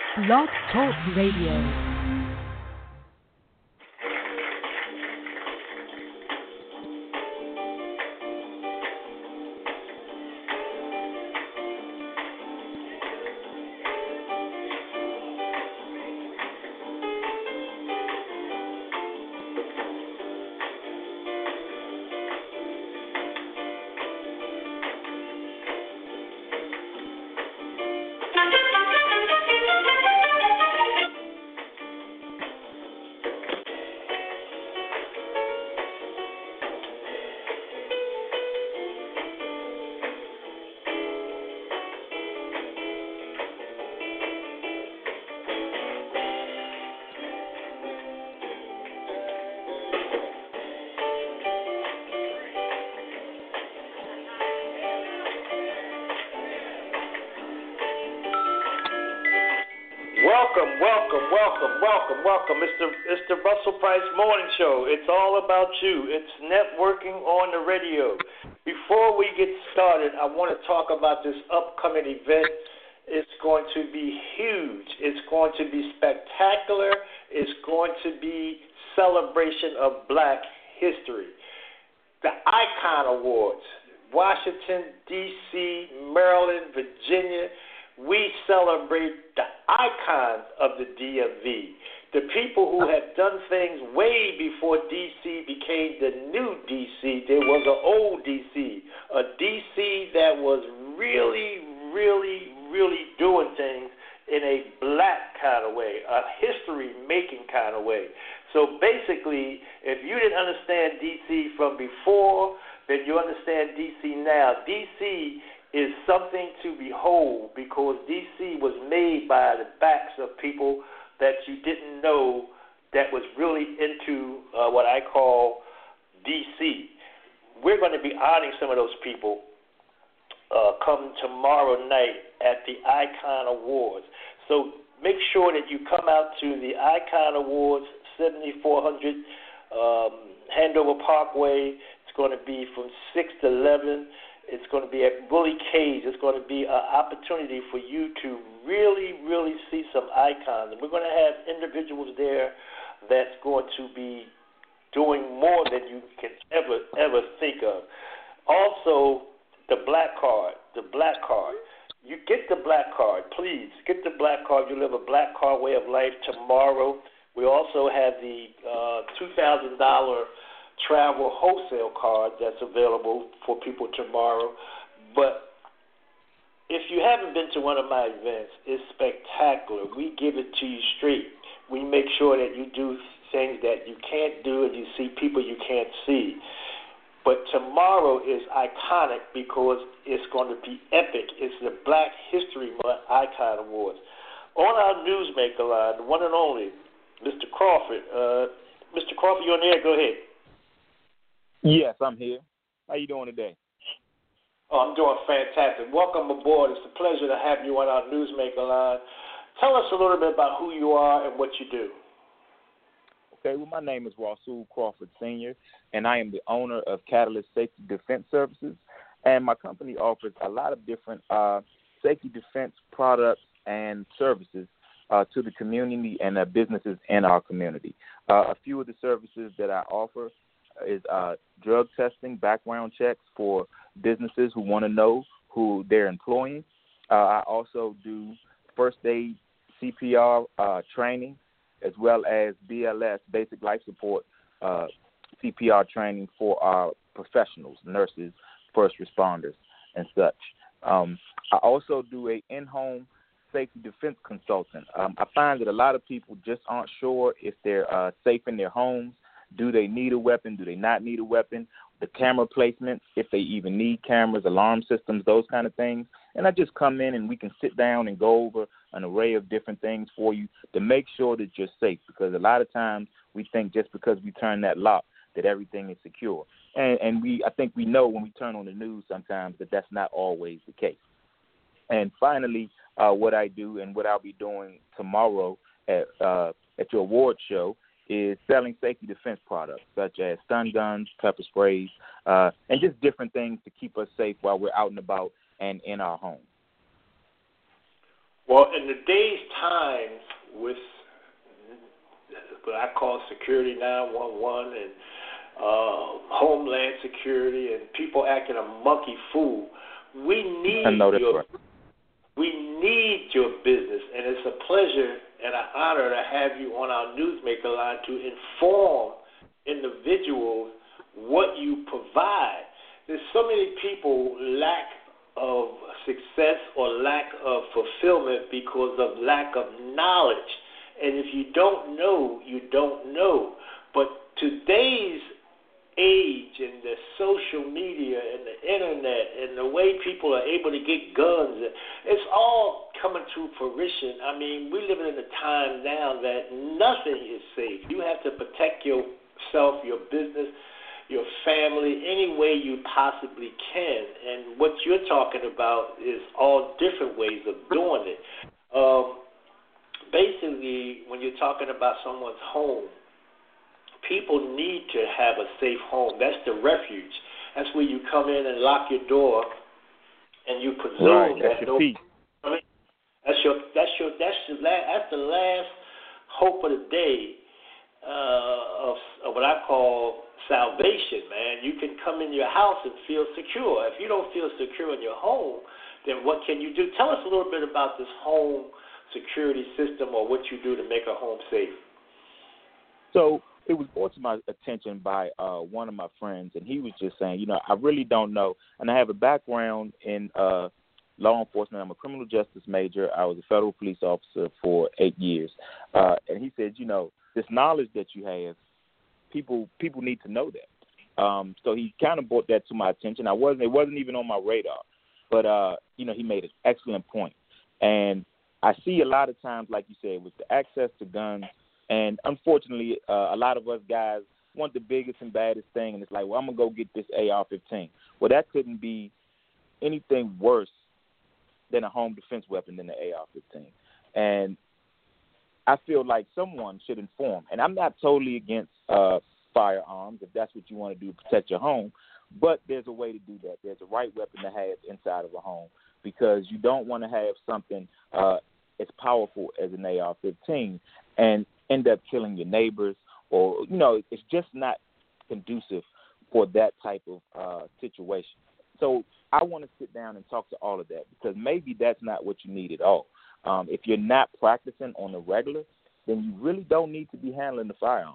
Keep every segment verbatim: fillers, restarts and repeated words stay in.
Blog Talk Radio. Welcome, welcome, welcome, welcome, welcome. It's the, it's the Russell Price Morning Show. It's all about you. It's networking on the radio. Before we get started, I want to talk about this upcoming event. It's going to be huge. It's going to be spectacular. It's going to be celebration of Black history. The Icon Awards, Washington, D C, Maryland, Virginia. We celebrate the icons of the D M V, the people who have done things way before D C became the new D C. There was an old D C, a D C that was really, really, really doing things in a Black kind of way, a history-making kind of way. So basically, if you didn't understand D C from before, then you understand D C now. D C is something to behold because D C was made by the backs of people that you didn't know that was really into uh, what I call D C. We're going to be honoring some of those people uh, come tomorrow night at the Icon Awards. So make sure that you come out to the Icon Awards, seventy-four hundred um, Handover Parkway. It's going to be from six to eleven. It's going to be at Bully Cage. It's going to be an opportunity for you to really, really see some icons. And we're going to have individuals there that's going to be doing more than you can ever, ever think of. Also, the Black Card, the Black Card. You get the Black Card, please. Get the Black Card. You live a Black Card way of life tomorrow. We also have the uh, two thousand dollars travel wholesale card that's available for people tomorrow. But if you haven't been to one of my events, it's spectacular. We give it to you straight. We make sure that you do things that you can't do and you see people you can't see. But tomorrow is iconic because it's going to be epic. It's the Black History Month Icon Awards. On our newsmaker line, the one and only, Mister Crawford. Uh, Mister Crawford, you're on the air. Go ahead. Yes, I'm here. How you doing today? Oh, I'm doing fantastic. Welcome aboard. It's a pleasure to have you on our newsmaker line. Tell us a little bit about who you are and what you do. Okay, well, my name is Rasul Crawford Senior, and I am the owner of Catalyst Safety Defense Services, and my company offers a lot of different uh, safety defense products and services uh, to the community and the businesses in our community. Uh, a few of the services that I offer is uh, drug testing, background checks for businesses who want to know who they're employing. Uh, I also do first aid, C P R uh, training, as well as B L S, basic life support uh, C P R training for our professionals, nurses, first responders, and such. Um, I also do a in-home safety defense consultant. Um, I find that a lot of people just aren't sure if they're uh, safe in their homes. Do they need a weapon? Do they not need a weapon? The camera placement, if they even need cameras, alarm systems, those kind of things. And I just come in and we can sit down and go over an array of different things for you to make sure that you're safe, because a lot of times we think just because we turn that lock that everything is secure. And, and we, I think we know when we turn on the news sometimes that that's not always the case. And finally, uh, what I do and what I'll be doing tomorrow at, uh, at your award show is selling safety defense products such as stun guns, pepper sprays, uh, and just different things to keep us safe while we're out and about and in our home. Well, in the day's times with what I call Security nine one one and uh, Homeland Security and people acting a monkey fool, we need I know that's your right. we need your business, and it's a pleasure and an honor to have you on our Newsmaker line to inform individuals what you provide. There's so many people lack of success or lack of fulfillment because of lack of knowledge. And if you don't know, you don't know. But today's age and the social media and the internet and the way people are able to get guns, it's all coming to fruition. I mean, we're living in a time now that nothing is safe. You have to protect yourself, your business, your family, any way you possibly can. And what you're talking about is all different ways of doing it. Um, basically, when you're talking about someone's home, people need to have a safe home. That's the refuge. That's where you come in and lock your door, and you presume Right, that's that your no. peace. I mean, that's your that's your that's your last, that's the last hope of the day uh, of, of what I call salvation. Man, you can come in your house and feel secure. If you don't feel secure in your home, then what can you do? Tell us a little bit about this home security system, or what you do to make a home safe. So it was brought to my attention by uh, one of my friends, and he was just saying, you know, I really don't know. And I have a background in uh, law enforcement. I'm a criminal justice major. I was a federal police officer for eight years. Uh, and he said, you know, this knowledge that you have, people people need to know that. Um, so he kind of brought that to my attention. I wasn't, it wasn't even on my radar. But, uh, you know, he made an excellent point. And I see a lot of times, like you said, with the access to guns, and unfortunately, uh, a lot of us guys want the biggest and baddest thing, and it's like, well, I'm going to go get this A R fifteen. Well, that couldn't be anything worse than a home defense weapon than the A R fifteen. And I feel like someone should inform. And I'm not totally against uh, firearms, if that's what you want to do to protect your home, but there's a way to do that. There's a right weapon to have inside of a home, because you don't want to have something uh, as powerful as an A R fifteen and end up killing your neighbors, or, you know, it's just not conducive for that type of uh, situation. So I want to sit down and talk to all of that, because maybe that's not what you need at all. Um, if you're not practicing on the regular, then you really don't need to be handling the firearm.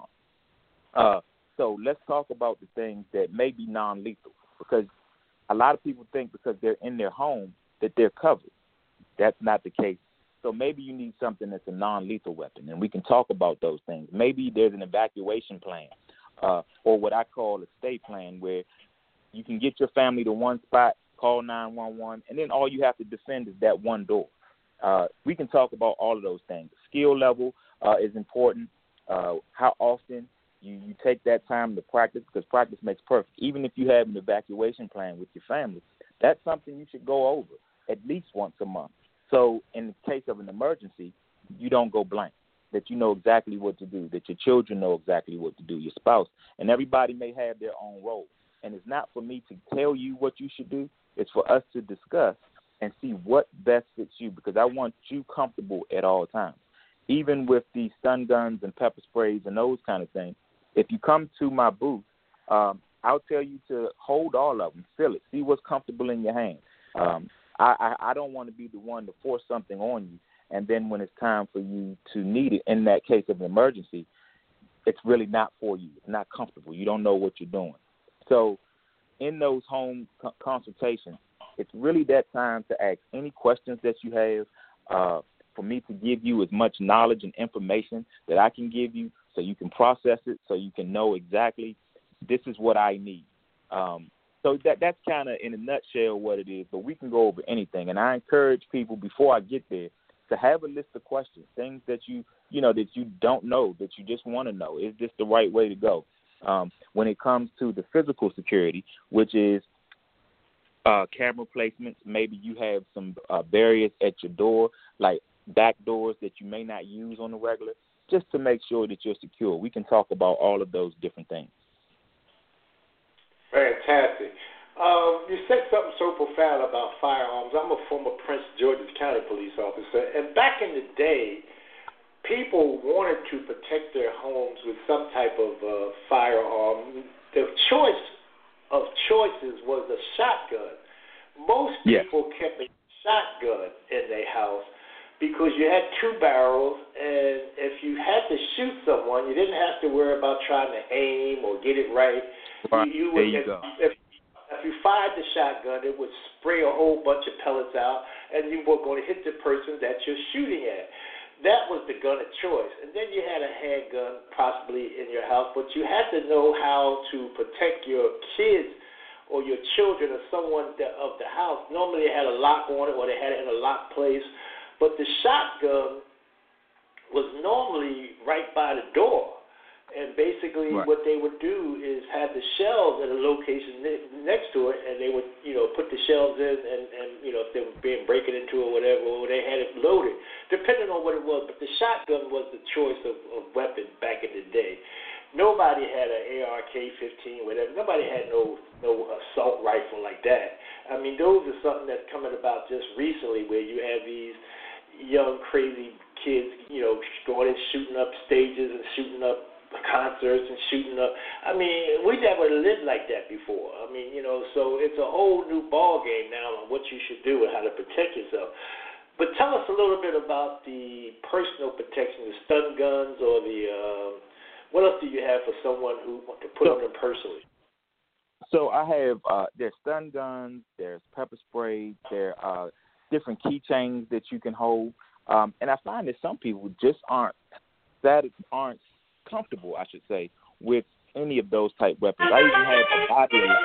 Uh, so let's talk about the things that may be non-lethal, because a lot of people think because they're in their home that they're covered. That's not the case. So maybe you need something that's a non-lethal weapon, and we can talk about those things. Maybe there's an evacuation plan, uh, or what I call a stay plan, where you can get your family to one spot, call nine one one, and then all you have to defend is that one door. Uh, we can talk about all of those things. Skill level uh, is important. Uh, how often you, you take that time to practice, because practice makes perfect. Even if you have an evacuation plan with your family, that's something you should go over at least once a month. So in the case of an emergency, you don't go blank, that you know exactly what to do, that your children know exactly what to do, your spouse, and everybody may have their own role. And it's not for me to tell you what you should do. It's for us to discuss and see what best fits you, because I want you comfortable at all times. Even with the stun guns and pepper sprays and those kind of things, if you come to my booth, um, I'll tell you to hold all of them, feel it, see what's comfortable in your hand. Um, I, I, I don't want to be the one to force something on you, and then when it's time for you to need it, in that case of an emergency, it's really not for you. It's not comfortable. You don't know what you're doing. So in those home co- consultations, it's really that time to ask any questions that you have, uh, for me to give you as much knowledge and information that I can give you, so you can process it, so you can know exactly this is what I need. Um, so that that's kind of in a nutshell what it is, but we can go over anything. And I encourage people, before I get there, to have a list of questions, things that you, you know, that you don't know, that you just want to know. Is this the right way to go? Um, when it comes to the physical security, which is uh, camera placements, maybe you have some uh, barriers at your door, like back doors that you may not use on the regular, just to make sure that you're secure. We can talk about all of those different things. Fantastic. Um, you said something so profound about firearms. I'm a former Prince George's County police officer, and back in the day, people wanted to protect their homes with some type of uh, firearm. The choice of choices was a shotgun. Most yeah. people kept a shotgun in their house because you had two barrels, and if you had to shoot someone, you didn't have to worry about trying to aim or get it right. Right. You, you there would, you if, go. If, if you fired the shotgun, it would spray a whole bunch of pellets out, and you were going to hit the person that you're shooting at. That was the gun of choice. And then you had a handgun possibly in your house, but you had to know how to protect your kids or your children or someone that, of the house. Normally they had a lock on it or they had it in a locked place, but the shotgun was normally right by the door. And basically right. what they would do is have the shells at a location ne- next to it, and they would, you know, put the shells in, and, and you know, if they were being breaking into it or whatever, or they had it loaded, depending on what it was. But the shotgun was the choice of, of weapon back in the day. Nobody had an A R K fifteen, whatever. Nobody had no no assault rifle like that. I mean, those are something that's coming about just recently, where you have these young, crazy kids, you know, going and shooting up stages and shooting up concerts and shooting up. I mean, we never lived like that before. I mean, you know, so it's a whole new ball game now on what you should do and how to protect yourself. But tell us a little bit about the personal protection, the stun guns, or the um, what else do you have for someone who wants to put so, on them personally? So I have uh, there's stun guns, there's pepper spray, there are different keychains that you can hold, um, and I find that some people just aren't that aren't comfortable, I should say, with any of those type weapons. I even have a body alarm.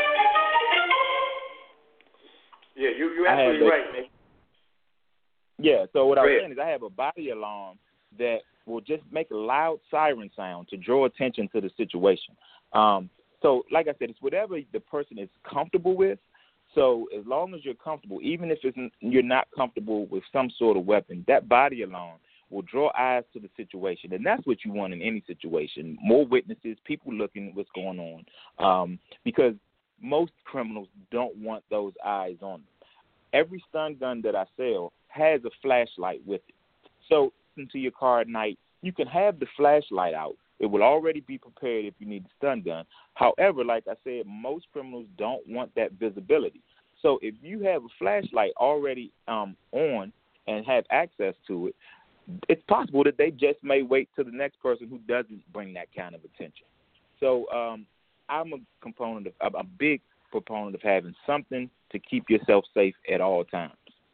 Yeah, you, you're absolutely right, man. Yeah, so what I was saying is I have a body alarm that will just make a loud siren sound to draw attention to the situation. Um, so, like I said, it's whatever the person is comfortable with. So as long as you're comfortable, even if it's, you're not comfortable with some sort of weapon, that body alarm will draw eyes to the situation, and that's what you want in any situation. More witnesses, people looking at what's going on, um, because most criminals don't want those eyes on them. Every stun gun that I sell has a flashlight with it. So into your car at night, you can have the flashlight out. It will already be prepared if you need the stun gun. However, like I said, most criminals don't want that visibility. So if you have a flashlight already um, on and have access to it, it's possible that they just may wait till the next person who doesn't bring that kind of attention. So um, I'm a component of, I'm a big proponent of having something to keep yourself safe at all times.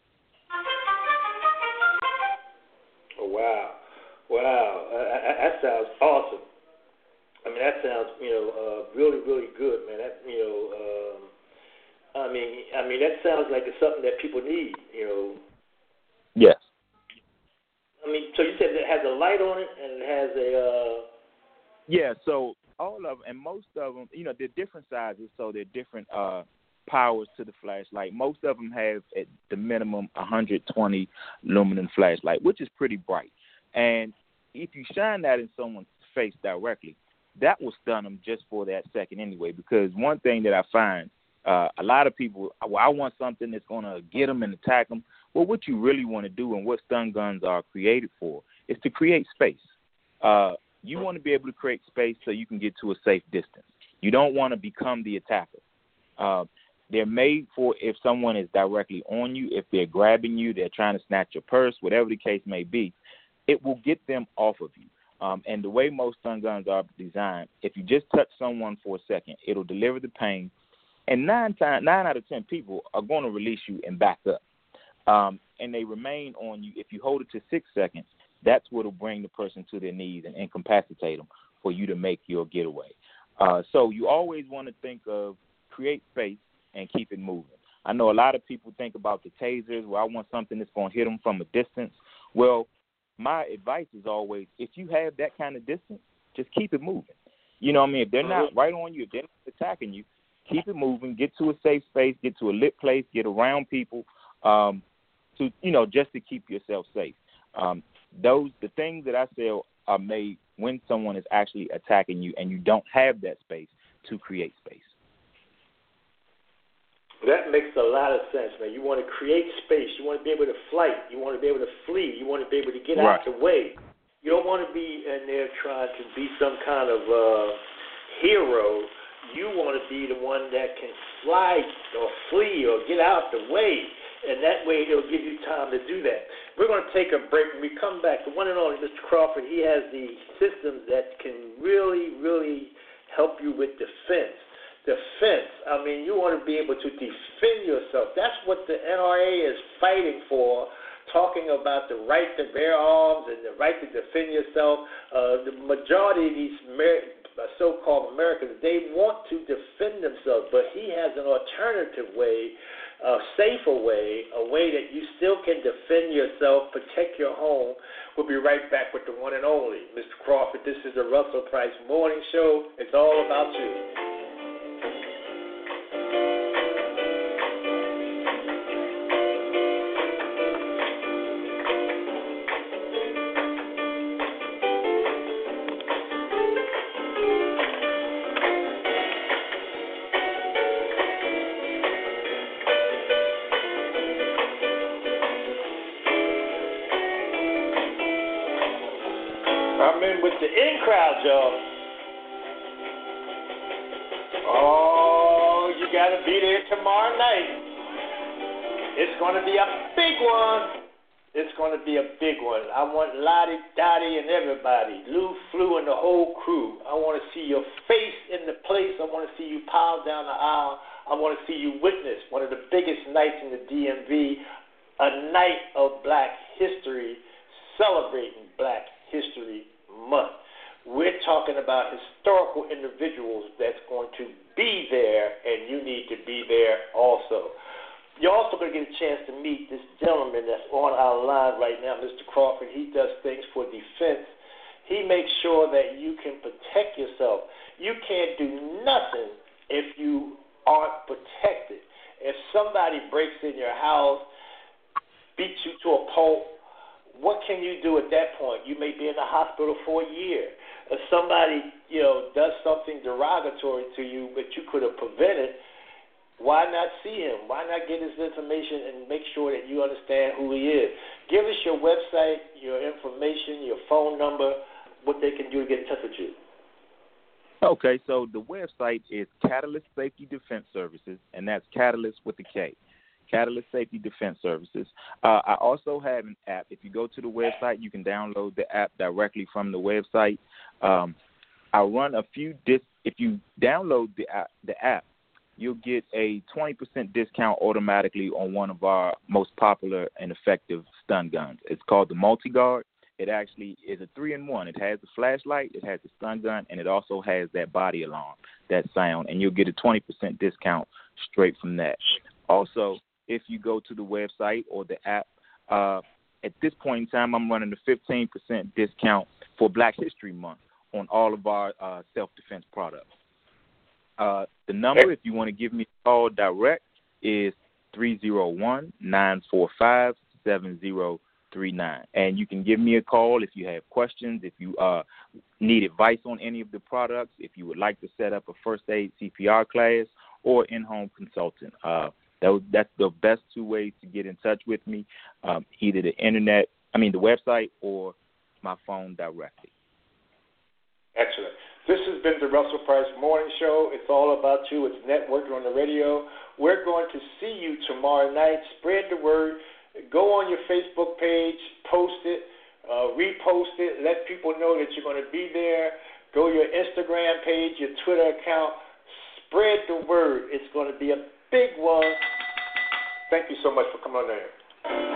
Oh, wow. Wow. Uh, that sounds awesome. I mean, that sounds, you know, uh, really, really good, man. That, you know, um, I mean, I mean, that sounds like it's something that people need, you know. Yes. I mean, so you said it has a light on it and it has a. Uh... Yeah, so all of them, and most of them, you know, they're different sizes, so they're different uh, powers to the flashlight. Most of them have at the minimum one hundred twenty lumen flashlight, which is pretty bright. And if you shine that in someone's face directly, that will stun them just for that second anyway. Because one thing that I find, uh, a lot of people, well, I want something that's going to get them and attack them. Well, what you really want to do and what stun guns are created for is to create space. Uh, you want to be able to create space so you can get to a safe distance. You don't want to become the attacker. Uh, they're made for if someone is directly on you, if they're grabbing you, they're trying to snatch your purse, whatever the case may be, it will get them off of you. Um, and the way most stun guns are designed, if you just touch someone for a second, it'll deliver the pain. And nine, time, nine out of ten people are going to release you and back up. Um, and they remain on you. If you hold it to six seconds, that's what will bring the person to their knees and incapacitate them for you to make your getaway. Uh, so you always want to think of create space and keep it moving. I know a lot of people think about the tasers where I want something that's going to hit them from a distance. Well, my advice is always, if you have that kind of distance, just keep it moving. You know what I mean? If they're not right on you, if they're not attacking you, keep it moving, get to a safe space, get to a lit place, get around people, um, to, you know, just to keep yourself safe. Um, those, the things that I sell are made when someone is actually attacking you and you don't have that space to create space. That makes a lot of sense, man. You want to create space. You want to be able to flight. You want to be able to flee. You want to be able to get right. out the way. You don't want to be in there trying to be some kind of uh, hero. You want to be the one that can fly or flee or get out the way. And that way it'll give you time to do that. We're going to take a break. When we come back, the one and only Mister Crawford, he has the systems that can really, really help you with defense. Defense. I mean, you want to be able to defend yourself. That's what the N R A is fighting for, talking about the right to bear arms and the right to defend yourself. Uh, the majority of these Amer- so-called Americans, they want to defend themselves, but he has an alternative way, a safer way, a way that you still can defend yourself, protect your home. We'll be right back with the one and only Mister Crawford. This is the Russell Price Morning Show. It's all about you. I'm in with the in crowd, y'all. Oh, you got to be there tomorrow night. It's going to be a big one. It's going to be a big one. I want Lottie, Dottie, and everybody, Lou, Flu, and the whole crew. I want to see your face in the place. I want to see you pile down the aisle. I want to see you witness one of the biggest nights in the D M V, a night of Black history, celebrating Black History Month. We're talking about historical individuals that's going to be there, and you need to be there also. You're also going to get a chance to meet this gentleman that's on our line right now, Mister Crawford. He does things for defense. He makes sure that you can protect yourself. You can't do nothing if you aren't protected. If somebody breaks in your house, beats you to a pulp, what can you do at that point? You may be in the hospital for a year. If somebody, you know, does something derogatory to you, but you could have prevented, why not see him? Why not get his information and make sure that you understand who he is? Give us your website, your information, your phone number, what they can do to get in touch with you. Okay, so the website is Catalyst Safety Defense Services, and that's Catalyst with a K. Catalyst Safety Defense Services. Uh, I also have an app. If you go to the website, you can download the app directly from the website. Um, I run a few dis. If you download the app, the app, you'll get a twenty percent discount automatically on one of our most popular and effective stun guns. It's called the MultiGuard. It actually is a three-in-one. It has the flashlight, it has the stun gun, and it also has that body alarm, that sound, and you'll get a twenty percent discount straight from that. Also, if you go to the website or the app, uh, at this point in time, I'm running a fifteen percent discount for Black History Month on all of our uh, self-defense products. Uh, the number, if you want to give me a call direct, is three oh one, nine four five, seven oh three nine. And you can give me a call if you have questions, if you uh, need advice on any of the products, if you would like to set up a first aid C P R class or in-home consultant. Uh, that, that's the best two ways to get in touch with me, um, either the internet, I mean the website, or my phone directly. Excellent. This has been the Russell Price Morning Show. It's all about you. It's networking on the radio. We're going to see you tomorrow night. Spread the word. Go on your Facebook page, post it, uh, repost it, let people know that you're going to be there. Go to your Instagram page, your Twitter account. Spread the word. It's going to be a big one. Thank you so much for coming on there.